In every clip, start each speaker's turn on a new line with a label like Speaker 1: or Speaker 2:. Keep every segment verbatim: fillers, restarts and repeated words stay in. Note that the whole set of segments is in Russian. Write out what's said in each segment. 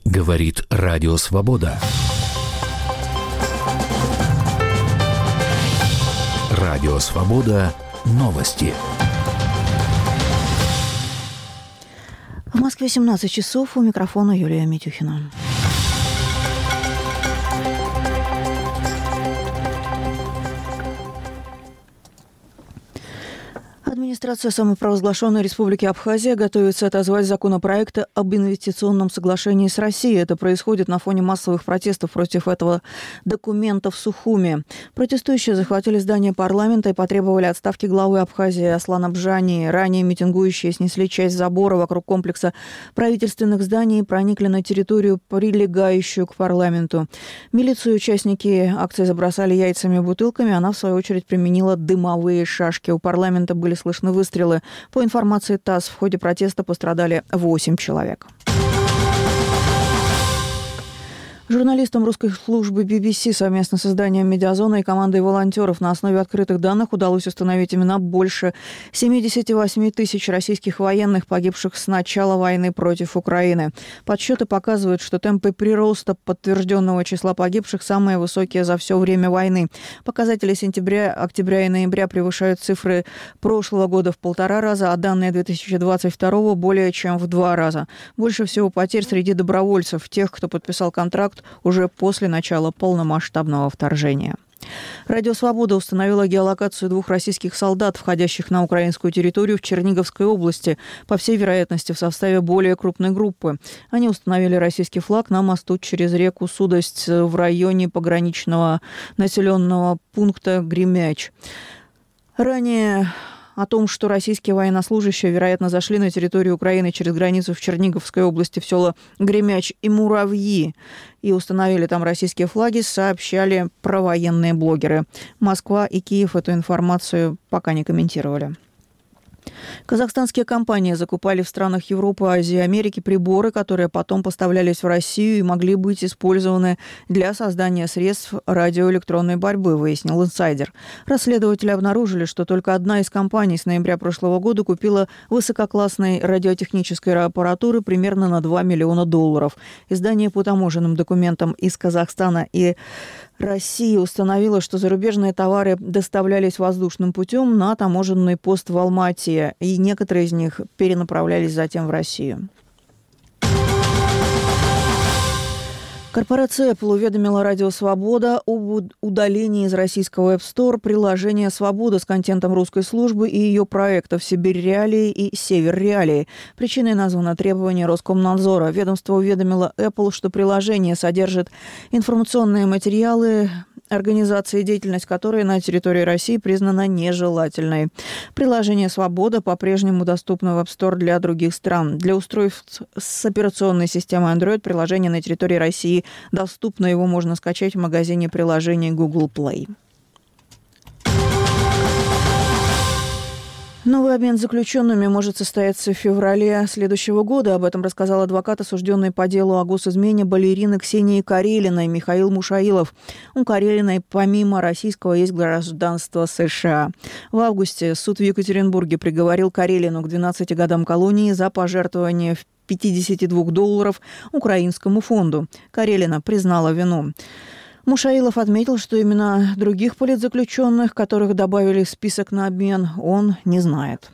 Speaker 1: Говорит Радио Свобода. Радио Свобода. Новости.
Speaker 2: В Москве семнадцать часов. У микрофона Юлия Митюхина. Администрация самопровозглашенной Республики Абхазия готовится отозвать законопроект об инвестиционном соглашении с Россией. Это происходит на фоне массовых протестов против этого документа в Сухуми. Протестующие захватили здание парламента и потребовали отставки главы Абхазии Аслана Бжани. Ранее митингующие снесли часть забора вокруг комплекса правительственных зданий и проникли на территорию, прилегающую к парламенту. Милицию участники акции забросали яйцами и бутылками. Она, в свою очередь, применила дымовые шашки. У парламента были слышны выстрелы. По информации ТАСС, в ходе протеста пострадали восемь человек. Журналистам русской службы би би си совместно с изданием «Медиазона» и командой волонтеров на основе открытых данных удалось установить имена больше семьдесят восемь тысяч российских военных, погибших с начала войны против Украины. Подсчеты показывают, что темпы прироста подтвержденного числа погибших самые высокие за все время войны. Показатели сентября, октября и ноября превышают цифры прошлого года в полтора раза, а данные две тысячи двадцать второго более чем в два раза. Больше всего потерь среди добровольцев, тех, кто подписал контракт уже после начала полномасштабного вторжения. Радио «Свобода» установила геолокацию двух российских солдат, входящих на украинскую территорию в Черниговской области, по всей вероятности в составе более крупной группы. Они установили российский флаг на мосту через реку Судость в районе пограничного населенного пункта Гремяч. Ранее о том, что российские военнослужащие, вероятно, зашли на территорию Украины через границу в Черниговской области в села Гремяч и Муравьи и установили там российские флаги, сообщали провоенные блогеры. Москва и Киев эту информацию пока не комментировали. Казахстанские компании закупали в странах Европы, Азии и Америки приборы, которые потом поставлялись в Россию и могли быть использованы для создания средств радиоэлектронной борьбы, выяснил инсайдер. Расследователи обнаружили, что только одна из компаний с ноября прошлого года купила высококлассной радиотехнической аппаратуры примерно на два миллиона долларов. Издание по таможенным документам из Казахстана и Россия установила, что зарубежные товары доставлялись воздушным путем на таможенный пост в Алмате, и некоторые из них перенаправлялись затем в Россию. Корпорация Apple уведомила Радио Свобода об удалении из российского App Store приложения «Свобода» с контентом русской службы и ее проектов «Сибирь Реалии» и «Север Реалии». Причиной названо требование Роскомнадзора. Ведомство уведомило Apple, что приложение содержит информационные материалы организации, деятельность которой на территории России признана нежелательной. Приложение «Свобода» по-прежнему доступно в App Store для других стран. Для устройств с операционной системой Android приложение на территории России доступно. Его можно скачать в магазине приложений Google Play. Новый обмен заключенными может состояться в феврале следующего года. Об этом рассказал адвокат, осужденный по делу о госизмене балерины Ксении Карелиной Михаил Мушаилов. У Карелиной помимо российского есть гражданство США. В августе суд в Екатеринбурге приговорил Карелину к двенадцати годам колонии за пожертвование в пятьдесят два долларов украинскому фонду. Карелина признала вину. Мушаилов отметил, что имена других политзаключенных, которых добавили в список на обмен, он не знает.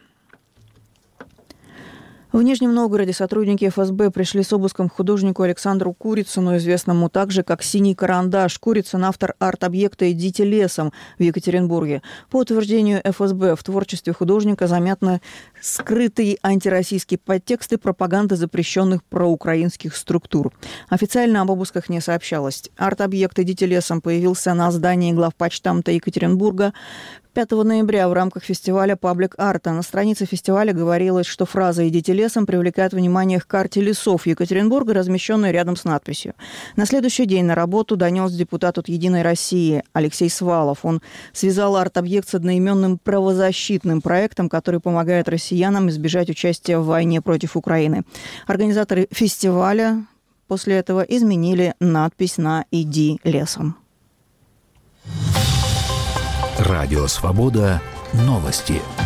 Speaker 2: В Нижнем Новгороде сотрудники эф эс бэ пришли с обыском к художнику Александру Курицыну, известному также как «Синий карандаш». Курицын – автор арт-объекта «Идите лесом» в Екатеринбурге. По утверждению эф эс бэ, в творчестве художника заметны скрытые антироссийские подтексты пропаганды запрещенных проукраинских структур. Официально об обысках не сообщалось. Арт-объект «Идите лесом» появился на здании главпочтамта Екатеринбурга пятого ноября в рамках фестиваля «Паблик-арта». На странице фестиваля говорилось, что фраза «Идите лесом» привлекает внимание к карте лесов Екатеринбурга, размещенной рядом с надписью. На следующий день на работу донес депутат от «Единой России» Алексей Свалов. Он связал арт-объект с одноименным правозащитным проектом, который помогает россиянам избежать участия в войне против Украины. Организаторы фестиваля после этого изменили надпись на «Иди лесом».
Speaker 1: Радио «Свобода». Новости.